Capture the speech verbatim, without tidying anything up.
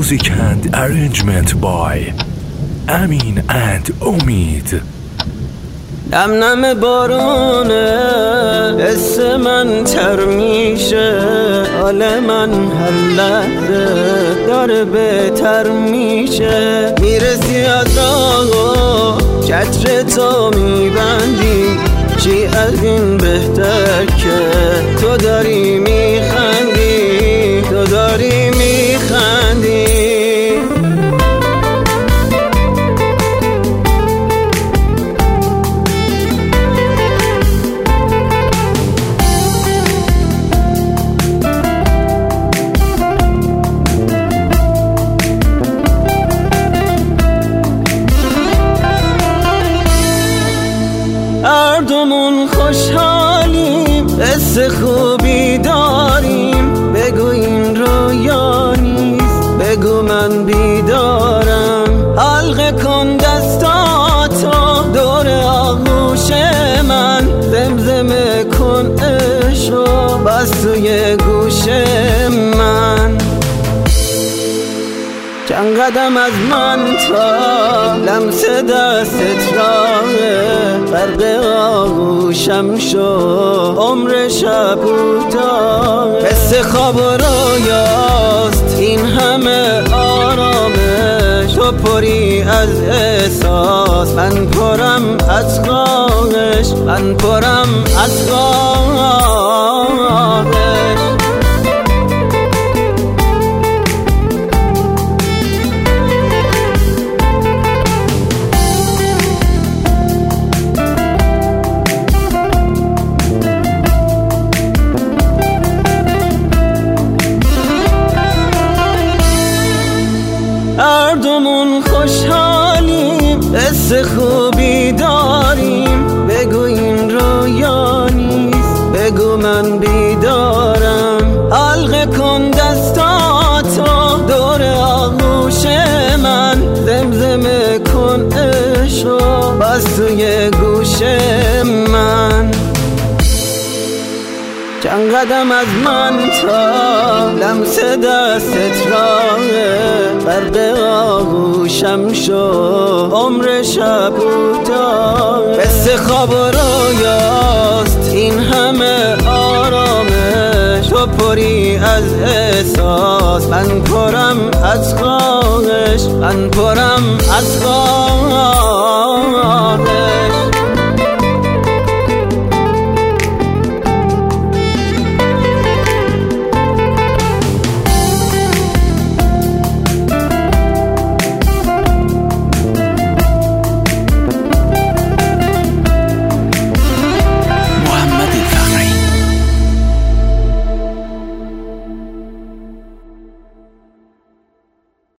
Music and arrangement by Amin and Omid. نم نم بارونه حس من تر میشه، حال من هر لحظه داره بهتر میشه. میرسی از راه و چتر تو میبندی، چی از این بهتر که تو داری میخندی، تو داری میخندی. هر دومون خوشحالیم، حس خوبی داریم. بگو این رویا نیست، بگو من بیدارم. حلقه کن دستاتو دور آغوش من، زمزمه کن عشقو بس توی گوش من. چند قدم از من تا لمس دستت راهه، غرق آغوشم شو عمر شب کوتاه. حس خواب و رویاست این همه آرامش، تو پری از احساس، من پرم از خواهش، من پرم از خواهش. هر دومون خوشحالیم، حس خوبی داریم. بگو این رویا نیست، بگو من بیدارم. حلقه کن دستاتو دور آغوش من، زمزمه کن عشقو بس توی گوش من. چند قدم از من تا لمس دستت راهه، غرق آغوشم شو عمر شب کوتاه. حس خواب و رویاست این همه آرامش، تو پری از احساس، من پرم از خواهش، من پرم از خواهش.